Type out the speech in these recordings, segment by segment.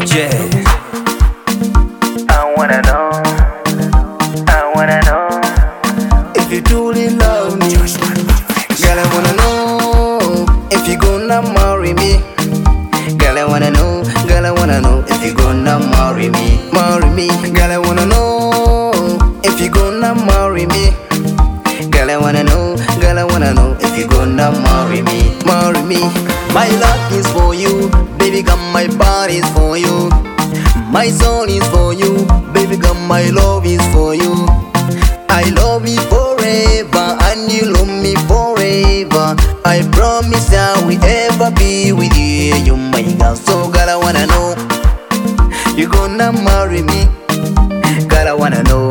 J. I wanna know if you truly love me. Girl, I wanna know if you gonna marry me. Girl, I wanna know if you gonna marry me. Marry me. Girl, I wanna know if you gonna marry me. Girl, I wanna know if you gonna marry me. Marry me. My love is for you, baby girl, my body is for you. My soul is for you, baby girl, my love is for you. I love you forever and you love me forever. I promise I will ever be with you. You my girl, so girl, I wanna know you gonna marry me. Girl, I wanna know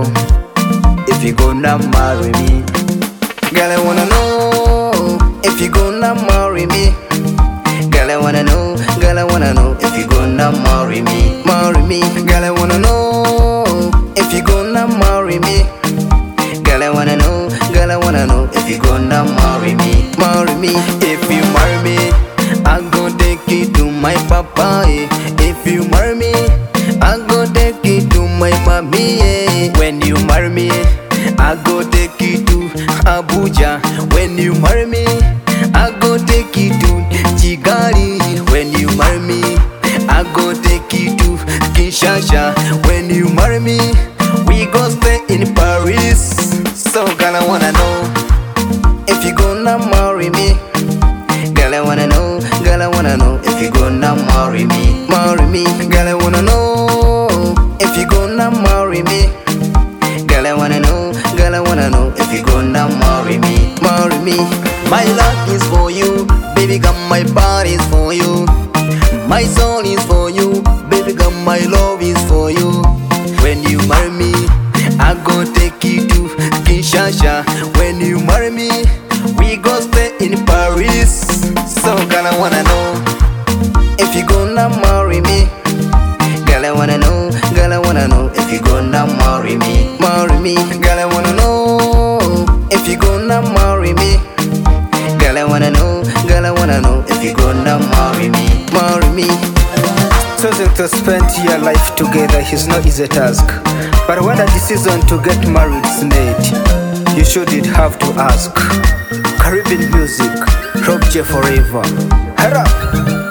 if you gonna marry me. Girl, I wanna know if you gonna marry me. Girl, I wanna know if you gonna marry me. Marry me. Girl, I wanna know if you gonna marry me. Girl, I wanna know if you gonna marry me. Marry me. If you marry me, I'm gonna take you to my papa. If you marry me, I'm gonna take you to my mommy. When you marry me, I go take you to Abuja. When you marry me, I go take you to Kigali. When you marry me, I go take you to Kinshasa. When you marry me, we go stay in Paris. So girl, I wanna know if you gonna marry me. Girl, I wanna know if you gonna marry me. Marry me. Girl, I wanna know if you gonna marry me. Girl, I wanna know if you gonna marry me. Marry me. My love is for you, baby girl, my body is for you. My soul is for you, baby girl, my love is for you. When you marry me, I go take you to Kinshasa. When you marry me, we go stay in Paris. So girl, I wanna know if you gonna marry me. Girl, I wanna know if you gonna marry me. Marry me. Girl, I wanna know if you gonna marry me. Girl, I wanna know if you gonna marry me. Marry me. Choosing to spend your life together is not easy task, but when a decision to get married is made, you shouldn't have to ask. Caribbean music, Rob J forever. Head up.